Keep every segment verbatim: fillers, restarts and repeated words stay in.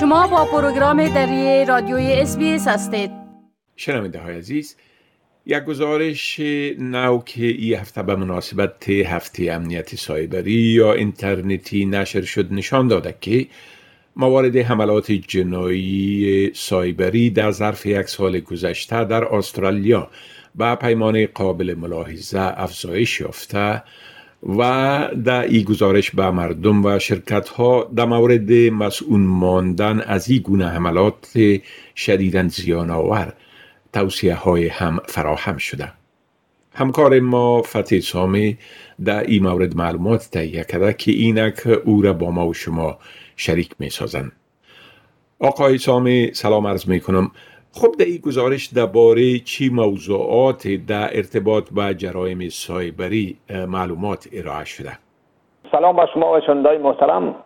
شما با پروگرام دری رادیوی اس بی اس هستید. شنونده های عزیز، یک گزارش نو که این هفته به مناسبت هفته امنیت سایبری یا اینترنتی نشر شد نشان داده که موارد حملات جنایی سایبری در ظرف یک سال گذشته در استرالیا به پیمانه قابل ملاحظه افزایش یافته و در این گزارش به مردم و شرکت ها در مورد مسئول ماندن از این گونه حملات شدیداً زیان آور توصیه های هم فراهم شده. همکار ما فتح سامی در این مورد معلومات تهیه کرده که اینک او را با ما و شما شریک می سازند. آقای سامی سلام عرض می کنم. خب در این گزارش درباره چی موضوعات در ارتباط با جرایم سایبری معلومات ارائه شده؟ سلام با شما و شنوندگان محترم.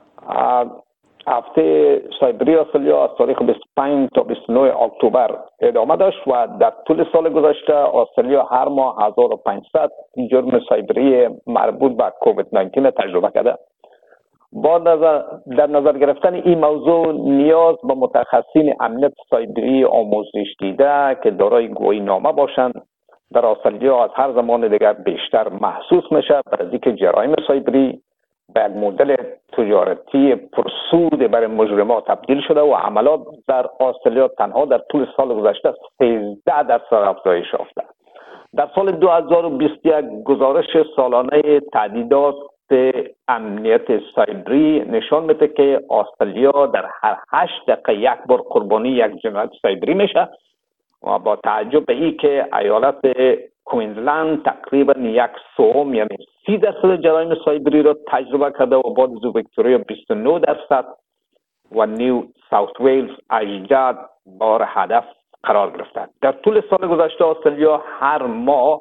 هفته سایبری استرالیا از تاریخ بیست و پنج تا بیست و نه اکتبر ادامه داشت و در طول سال گذشته استرالیا هر ماه هزار و پانصد جرم سایبری مربوط به کووید نوزده تجربه کرده. با نظر در نظر گرفتن این موضوع نیاز به متخصصین امنیت سایبری آموزش دیده که دارای گواهی نامه باشند در استرالیا از هر زمان دیگر بیشتر محسوس میشه، برای اینکه جرایم سایبری به یک مدل تجارتی پرسود برای مجرمات تبدیل شده و عملات در استرالیا تنها در طول سال گذشته سیزده درصد افزایش یافته. در سال دو هزار و بیست و یک گزارش سالانه تعدیدات امنیت سایبری نشان میده که استرالیا در هر هشت دقیقه یک بار قربانی یک جنایت سایبری میشه و با تعجب به این که ایالت کوینزلند تقریبا یک سوم یعنی سی درصد جرایم سایبری را تجربه کرده و بعد از ویکتوریا بیست و نه درصد و نیو ساوت ویلز هجده بار هدف قرار گرفته. در طول سال گذشته استرالیا هر ماه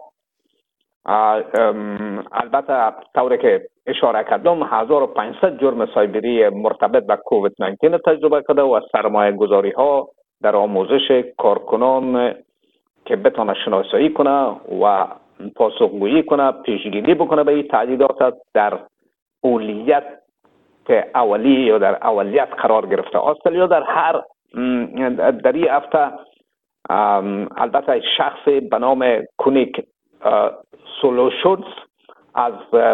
البته طوری که اشاره کردم هزار و پانصد جرم سایبری مرتبط به کووید نوزده تجربه کرده و سرمایه گذاری ها در آموزش کارکنان که بتونه شناسایی کنه و پاسخگویی کنه، پیشگیری بکنه به این تعدیدات در اولیت اولی یا در اولیت قرار گرفته. استرالیا در هر در این هفته البته شخص به نام کونیک سولوشونز از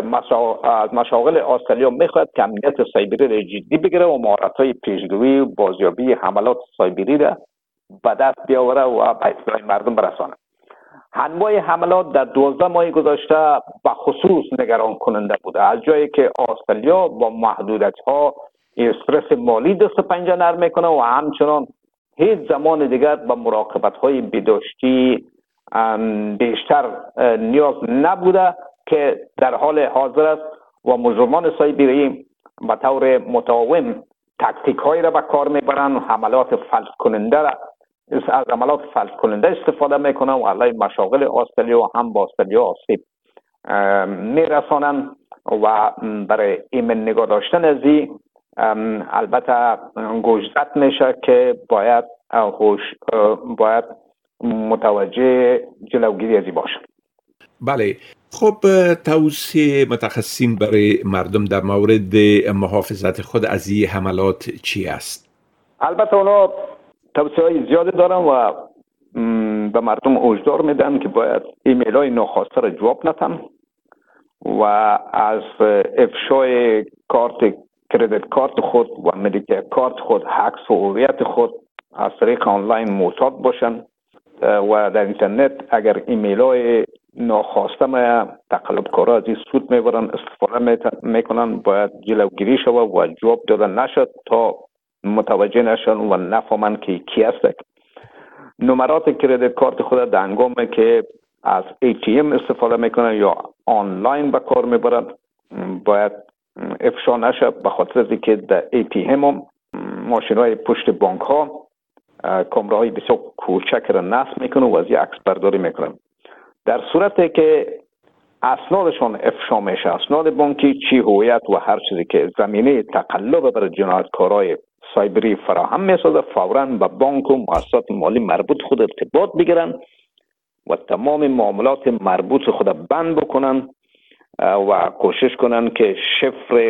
مشاغل استرالیا میخواد که امنیت سایبری را جدی بگیره و مهارت‌های پیشگویی و بازیابی حملات سایبری را به دست بیاوره و به اطلاع مردم برسانه. انواع حملات در دوازده ماه گذشته به خصوص نگران کننده بوده، از جایی که استرالیا با محدودیت‌ها استرس مالی دست و پنجه نرم میکنه و همچنان هیچ زمان دیگر به مراقبت‌های بهداشتی بیشتر نیاز نبوده که در حال حاضر است و مجرمان سایبری به طور متداوم تاکتیک هایی را به کار میبرند و حملات فلج کننده را از عملات فلج کننده استفاده میکنند و علیه مشاغل استرالیا هم با استرالیا آسیب میرسانند و برای ایمن نگاه داشتن از این البته گوشزد میشه که باید هوش باید متوجه جلوگیری از این باشند. بله، خب توصیه متخصصین برای مردم در مورد محافظت خود از این حملات چی است؟ البته اونا توصیه های زیاده دارن و به مردم هشدار میدن که باید ایمیل های ناخواسته را جواب ندن و از افشای کارت کردیت کارت خود و مدیکر کارت خود، عکس و هویت خود از طریق آنلاین محتاط باشن و در اینترنت اگر ایمیل های ناخواسته ما تقلبکارا از این سود میبرن استفاده میکنن باید جلوگیری شود و جواب دادن نشد تا متوجه نشن و نفهمن که کی هست. نمرات کردیت کارت خود در هنگامی که از ای تی ام استفاده میکنن یا آنلاین به کار میبرن باید افشا نشد، به خاطر از اینکه در ای تی ام هم ماشین های پشت بانک ها کامراهای بسیار کوچک را نصب میکنن و از یک عکس برداری میکنن. در صورتی که اسنادشان افشا میشه، اسناد بانکی، چی هویت و هر چیزی که زمینه تقلب برای جنایتکارای سایبری فراهم میسازه، فوراً به بانک و مؤسسات مالی مربوط خود ارتباط بگیرن و تمام معاملات مربوط خود بند بکنن و کوشش کنن که شفر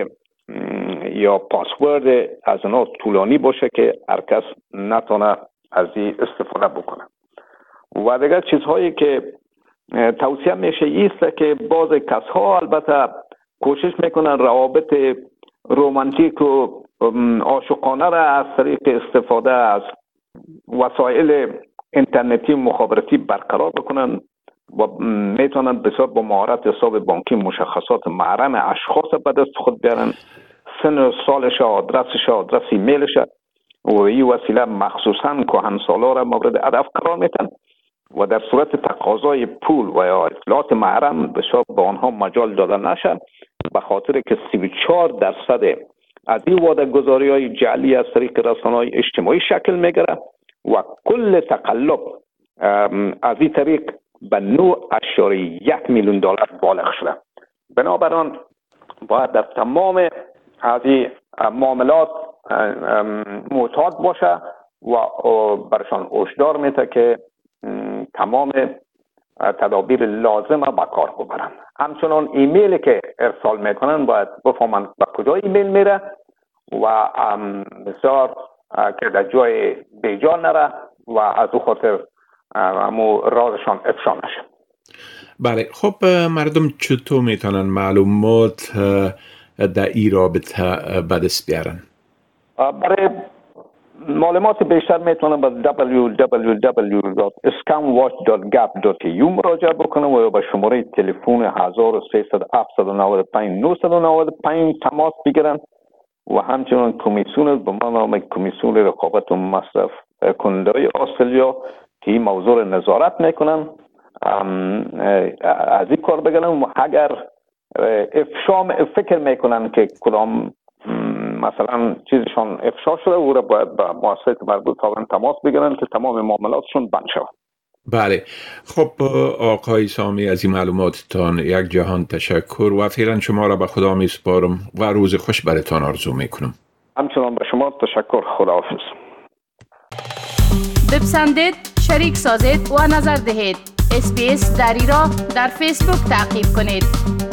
یا پاسورد از اونا طولانی باشه که هر کس نتونه از این استفاده بکنه. و دیگر چیزهایی که توصیه میشه ایست که باز کسها البته کوشش میکنن روابط رومانتیک و عاشقانه را از طریق استفاده از وسایل اینترنتی مخابراتی برقرار بکنن و میتونن بسیار با مهارت حساب بانکی مشخصات محرم اشخاص به دست خود بیارن، سن سالش، آدرسش، آدرس ایمیلش و این وسیله مخصوصا کهنسالا را مورد هدف قرار میتن و در صورت تقاضای پول و یا اطلاعات محرم بسیار به آنها مجال داده نشه، به خاطر که سی و چهار درصد از این وعده گذاری های جعلی از طریق رسانه‌های اجتماعی شکل میگیره و کل تقلب از این طریق به نه اشاری یک میلیون دلار بالغ شده. بنابراین باید در تمام از این معاملات معتاد باشه و برشان هشدار میده که تمام تدابیر لازم به کار ببرن. همچنان ایمیلی که ارسال میکنن باید بفهمن به کجا ایمیل میره و بسیار که در جای بیجا نره و از او خاطر امو رازشان افشا نشه. بله، خب مردم چطور میتونن معلومات در این رابطه به دست بیارن؟ برای معلومات بیشتر میتونن به دبلیو دبلیو دبلیو دات اسکم واچ دات گپ دات ای یو مراجعه بکنن و با شماره تلفن هزار و سیصد هفتصد و نود و پنج نهصد و نود و پنج تماس بگیرن و همچنین کمیسیون به نام کمیسیون رقابت و مصرف کننده استرالیا که این موضوع نظارت میکنن از این کار بگیرن و اگر افشا فکر میکنن که کدام مثلا چیزشان افشا شده او را باید به مؤسسات مربوط تماس بگیرن که تمام معاملاتشون بند شود. بله، خب آقای سامی از این معلوماتتان یک جهان تشکر و فعلا شما را به خدا می سپارم و روز خوش براتان آرزو میکنم. همچنان به شما تشکر. خداحافظ. بپسندید، شریک سازید و نظر دهید. اس بی اس دری را در فیسبوک تعقیب کنید.